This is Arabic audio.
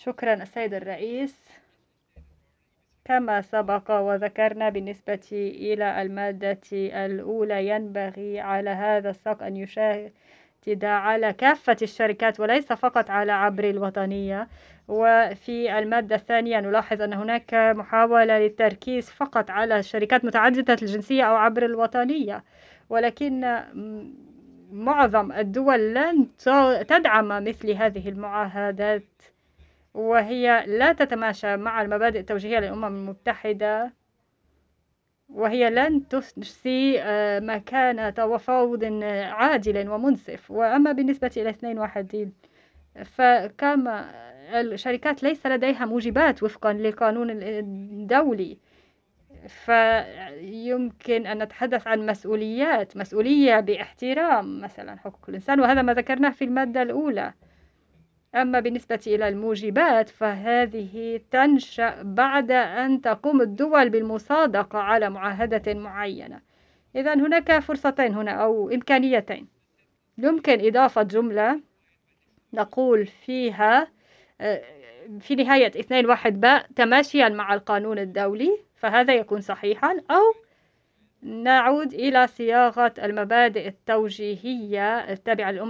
شكرا السيد الرئيس. كما سبق وذكرنا بالنسبة إلى المادة الأولى، ينبغي على هذا الساق أن يشدد على كافة الشركات وليس فقط على عبر الوطنية. وفي المادة الثانية نلاحظ أن هناك محاولة للتركيز فقط على الشركات متعددة الجنسية أو عبر الوطنية، ولكن معظم الدول لن تدعم مثل هذه المعاهدات، وهي لا تتماشى مع المبادئ التوجيهية للأمم المتحدة، وهي لن تسي مكان تفاوض عادل ومنصف. وأما بالنسبة إلى 2.1، فكما الشركات ليس لديها موجبات وفقا للقانون الدولي، فيمكن أن نتحدث عن مسؤولية باحترام مثلا حقوق الإنسان، وهذا ما ذكرناه في المادة الأولى. أما بالنسبة إلى الموجبات فهذه تنشأ بعد أن تقوم الدول بالمصادقة على معاهدة معينة. إذن هناك فرصتين هنا أو إمكانيتين. يمكن إضافة جملة نقول فيها في نهاية 2.1 باء تماشيا مع القانون الدولي، فهذا يكون صحيحا، أو نعود إلى صياغة المبادئ التوجيهية التابعة للأمم